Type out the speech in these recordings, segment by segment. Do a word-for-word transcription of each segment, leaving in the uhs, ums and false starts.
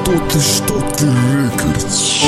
Что ты, что ты, рекордс?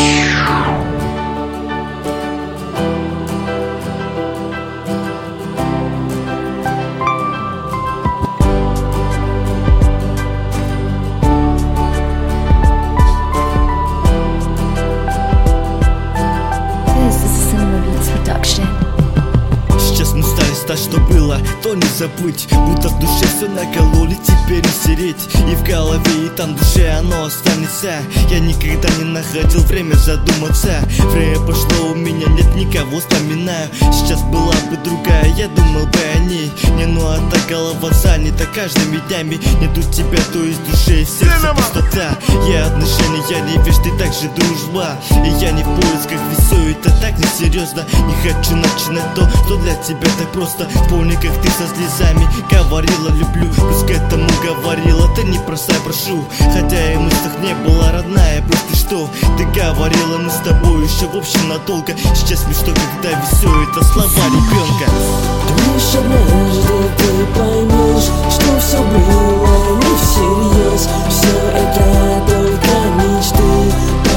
Сейчас мы стали стать, что было, то не забыть. Будто в душе все накололи, теперь не сереть. И в голове, и там в душе оно останется. Я никогда не находил время задуматься. Время пошло, у меня нет никого, вспоминаю. Сейчас была бы другая, я думал бы о ней. Не, ну а так голова занята каждыми днями. Нету тебя, то есть в душе и в сердце пустота. Я отношения, я не вещь, ты также дружба. И я не в поисках, ведь все это так несерьезно. Не хочу начинать то, что для тебя так просто. Помни, как ты со слезами говорила люблю. Плюс к этому говорила, ты не бросай, прошу. Хотя и в мыслях не была родная, просто что ты говорила, мы с тобой еще в общем надолго. Сейчас смешно, когда ведь все это слова ребенка. Лишь однажды ты поймешь, что все было не всерьез. Все это только мечты,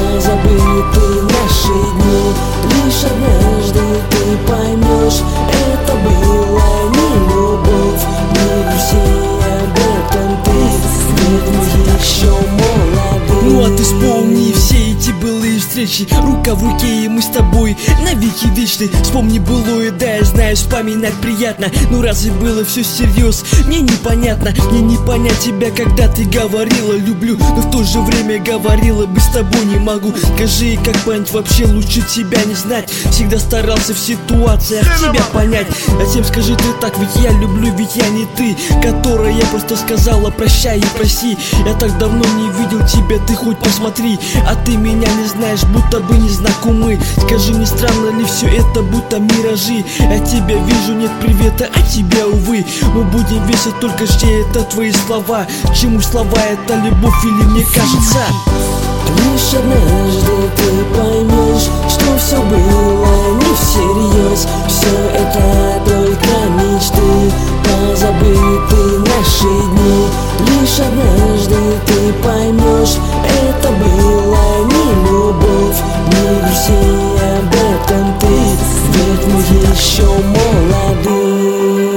позабыты наши дни. Лишь однажды ты поймешь, это было не любовь. Не грусти об этом ты, ведь мы еще молоды. Ну а ты вспомни все эти былые встречи, рука в руке, и мы с тобой навеки вечны. Вспомни былое, да, я знаю, вспоминать приятно. Ну разве было все всерьез? Мне непонятно, мне не понять тебя, когда ты говорила люблю, но в то же время говорила бы с тобой не могу. Скажи, как понять вообще, лучше тебя не знать. Всегда старался в ситуациях тебя понять. Затем скажи ты так, ведь я люблю, ведь я не ты, которая просто сказала прощай и проси. Я так давно не видел тебя, ты хоть посмотри, а ты меня не знаешь, будто бы не знакомы. Скажи, не странно ли все это, будто миражи? Я тебя вижу, нет привета, а тебя, увы. Мы будем весить только чьи это твои слова. Чему слова, это любовь или мне кажется? Лишь однажды ты поймешь, что все было не всерьез. Все это только мечты, позабыты наши дни. Лишь однажды ты поймешь, это было не любовь. Не грусти об этом ты, ведь мы еще молоды.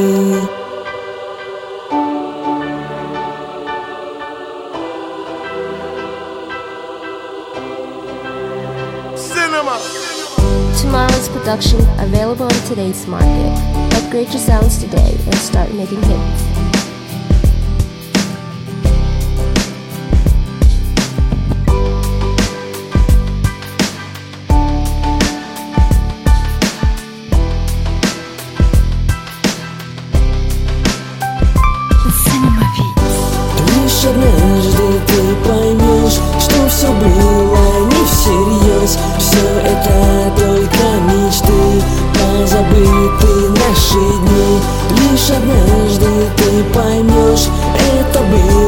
Tomorrow's production available on today's market. Upgrade your sounds today and start making hits. Лишь однажды ты поймешь, что все было не всерьез. Все это только мечты, позабыты наши дни. Лишь однажды ты поймешь, это было